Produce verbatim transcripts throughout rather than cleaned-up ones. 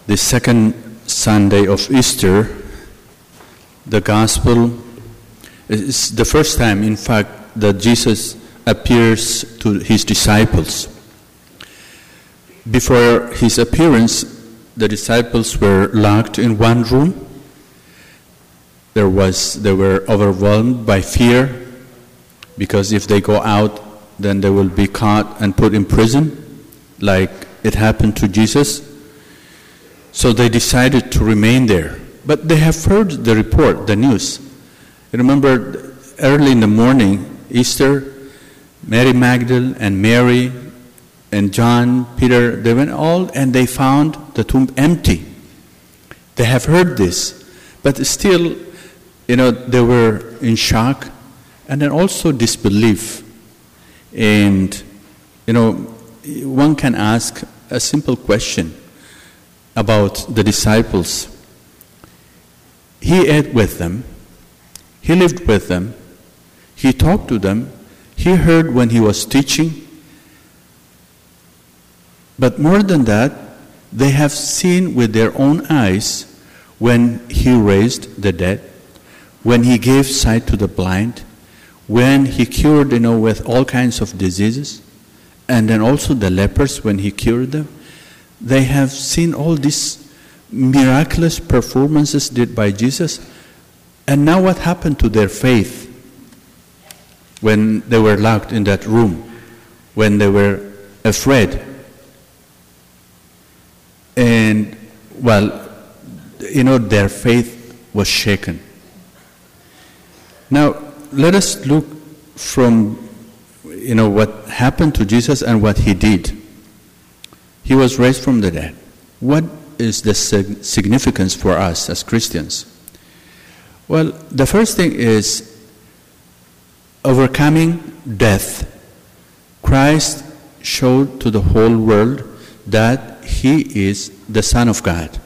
the second Sunday of Easter, the gospel is the first time, in fact, that Jesus appears to his disciples. Before his appearance, the disciples were locked in one room. There was, they were overwhelmed by fear, because if they go out, then they will be caught and put in prison, like it happened to Jesus. So they decided to remain there. But they have heard the report, the news. You remember, early in the morning, Easter, Mary Magdalene and Mary and John, Peter, they went all and they found the tomb empty. They have heard this, but still, you know, they were in shock and then also disbelief. And, you know, one can ask a simple question about the disciples. He ate with them, he lived with them, he talked to them, he heard when he was teaching. But more than that, they have seen with their own eyes when he raised the dead, when he gave sight to the blind, when he cured, you know, with all kinds of diseases, and then also the lepers when he cured them. They have seen all these miraculous performances did by Jesus. And now what happened to their faith when they were locked in that room, when they were afraid? And, well, you know, their faith was shaken. Now, let us look from, you know, what happened to Jesus and what he did. He was raised from the dead. What is the significance for us as Christians? Well, the first thing is overcoming death. Christ showed to the whole world that he is the Son of God.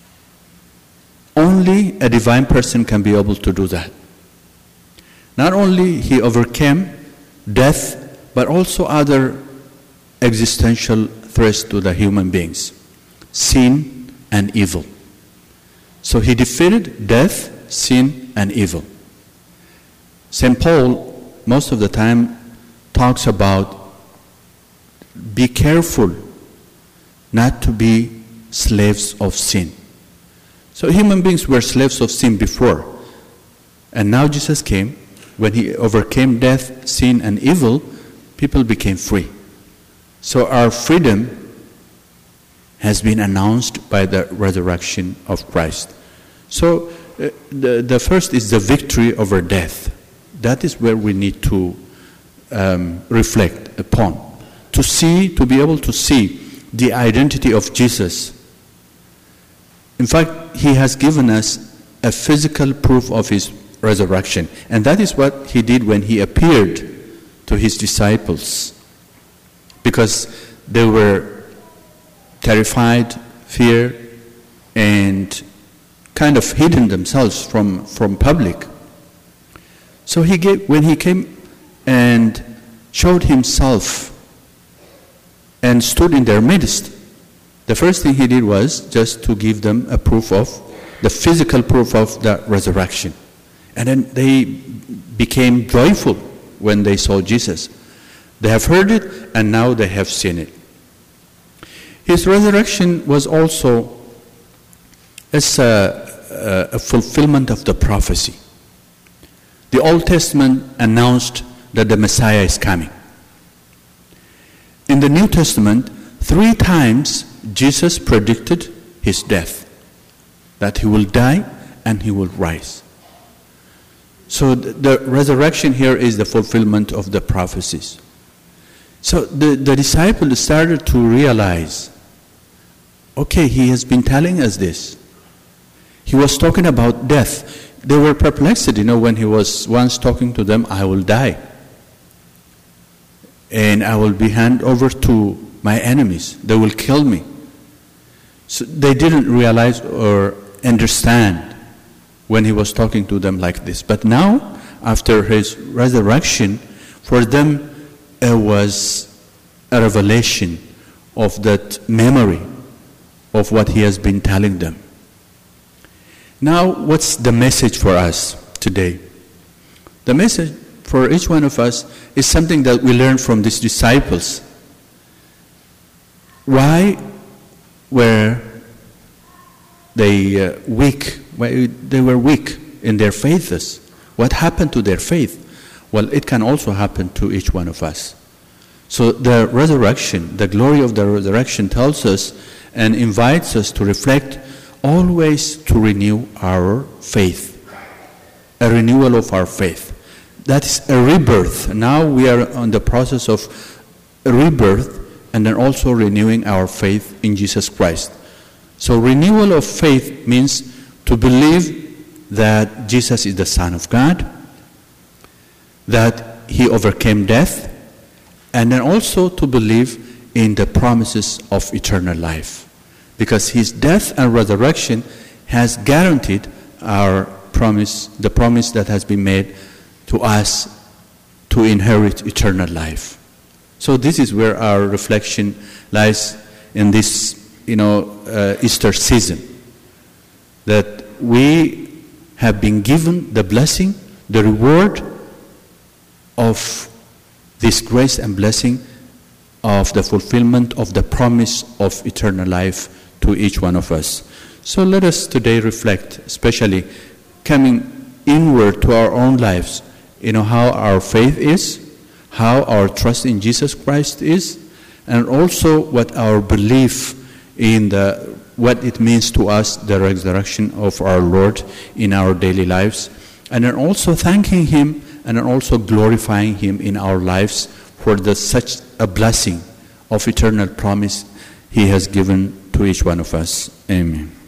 Only a divine person can be able to do that. Not only he overcame death, but also other existential threats to the human beings, sin and evil. So he defeated death, sin, and evil. Saint Paul, most of the time, talks about be careful not to be slaves of sin. So human beings were slaves of sin before. And now Jesus came. When he overcame death, sin, and evil, people became free. So our freedom has been announced by the resurrection of Christ. So uh, the, the first is the victory over death. That is where we need to um, reflect upon. To see, to be able to see the identity of Jesus. In fact, he has given us a physical proof of his resurrection. And that is what he did when he appeared to his disciples. Because they were terrified, feared, and kind of hidden themselves from, from public. So he gave, when he came and showed himself and stood in their midst, the first thing he did was just to give them a proof of, the physical proof of the resurrection. And then they became joyful when they saw Jesus. They have heard it, and now they have seen it. His resurrection was also as a, a fulfillment of the prophecy. The Old Testament announced that the Messiah is coming. In the New Testament, three times Jesus predicted his death, that he will die and he will rise. So the, the resurrection here is the fulfillment of the prophecies. So the, the disciples started to realize, okay, he has been telling us this. He was talking about death. They were perplexed, you know, when he was once talking to them, I will die. And I will be handed over to my enemies. They will kill me. So they didn't realize or understand when he was talking to them like this. But now, after his resurrection, for them it was a revelation of that memory of what he has been telling them. Now, what's the message for us today? The message for each one of us is something that we learned from these disciples. Why were they uh, weak? Why they were weak in their faiths? What happened to their faith? Well, it can also happen to each one of us. So the resurrection, the glory of the resurrection tells us and invites us to reflect always to renew our faith. A renewal of our faith. That is a rebirth. Now we are on the process of rebirth and then also renewing our faith in Jesus Christ. So renewal of faith means to believe that Jesus is the Son of God, that he overcame death, and then also to believe in the promises of eternal life. Because his death and resurrection has guaranteed our promise, the promise that has been made to us to inherit eternal life. So this is where our reflection lies in this, you know, uh, Easter season. That we have been given the blessing, the reward of this grace and blessing of the fulfillment of the promise of eternal life to each one of us. So let us today reflect, especially coming inward to our own lives, you know, how our faith is, how our trust in Jesus Christ is, and also what our belief in the what it means to us, the resurrection of our Lord in our daily lives, and then also thanking him and then also glorifying him in our lives for the such a blessing of eternal promise he has given to each one of us. Amen.